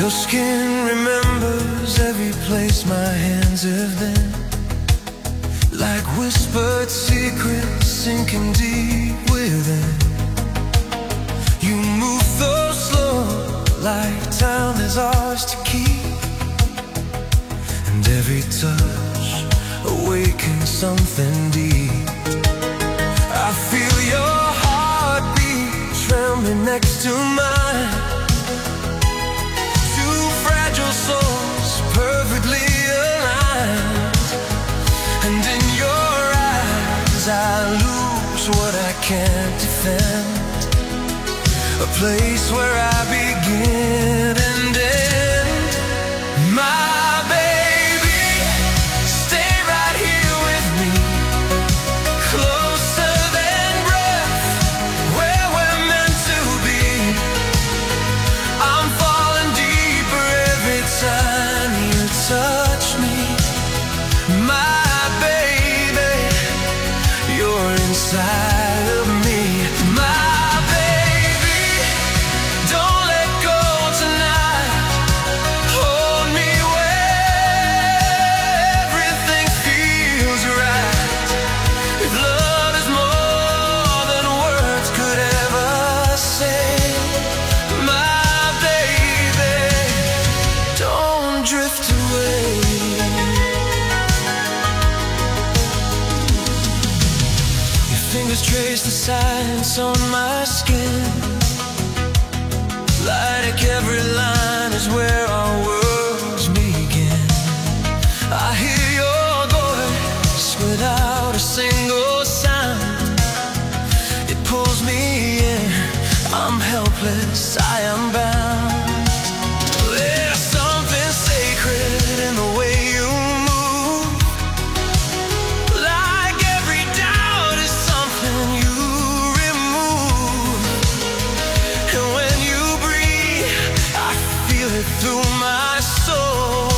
Your skin remembers every place my hands have been, like whispered secrets sinking deep within. You move so slow, like time is ours to keep, and every touch awakens something deep. I feel your heartbeat trembling next to mine. Two fragile souls perfectly aligned, and in your eyes I lose what I can't defend. A place where I begin and end. My baby, stay right here with me, closer than breath, where we're meant to be. I'm falling deeper every time you touch me. My baby, you're inside of me. Drift away. Your fingers trace the signs on my skin, like every line is where our worlds begin. I hear your voice without a single sound. It pulls me in, I'm helpless, I am bound. In the way you move, like every doubt is something you remove. And when you breathe, I feel it through my soul.